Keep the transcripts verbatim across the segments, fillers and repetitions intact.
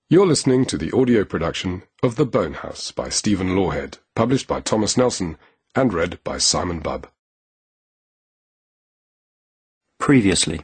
You're listening to the audio production of The Bone House by Stephen Lawhead, published by Thomas Nelson and read by Simon Bubb. Previously.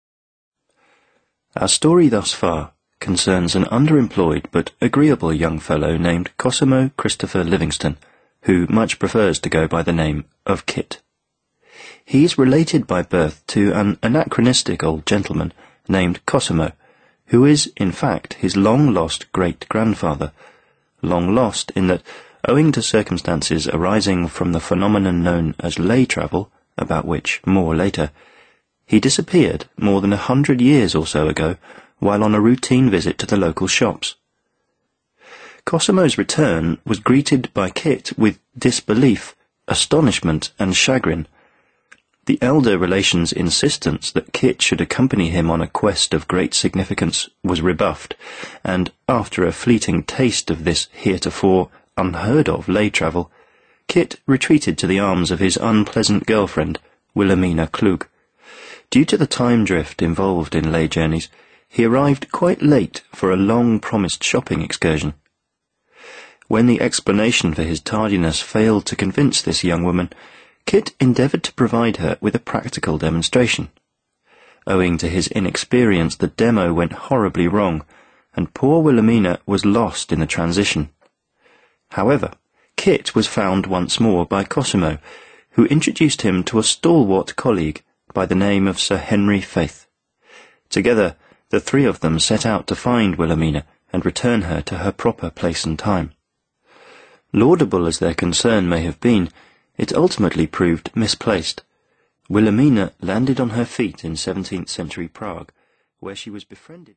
Our story thus far concerns an underemployed but agreeable young fellow named Cosimo Christopher Livingston, who much prefers to go by the name of Kit. He is related by birth to an anachronistic old gentleman named Cosimo, who is, in fact, his long-lost great-grandfather, long lost in that, owing to circumstances arising from the phenomenon known as lay travel, about which more later, he disappeared more than a hundred years or so ago while on a routine visit to the local shops. Cosimo's return was greeted by Kit with disbelief, astonishment, and chagrin. The elder relation's insistence that Kit should accompany him on a quest of great significance was rebuffed, and after a fleeting taste of this heretofore unheard-of lay travel, Kit retreated to the arms of his unpleasant girlfriend, Wilhelmina Klug. Due to the time drift involved in lay journeys, he arrived quite late for a long-promised shopping excursion. When the explanation for his tardiness failed to convince this young woman, Kit endeavoured to provide her with a practical demonstration. Owing to his inexperience, the demo went horribly wrong, and poor Wilhelmina was lost in the transition. However, Kit was found once more by Cosimo, who introduced him to a stalwart colleague by the name of Sir Henry Faith. Together, the three of them set out to find Wilhelmina and return her to her proper place and time. Laudable as their concern may have been, it ultimately proved misplaced. Wilhelmina landed on her feet in seventeenth century Prague, where she was befriended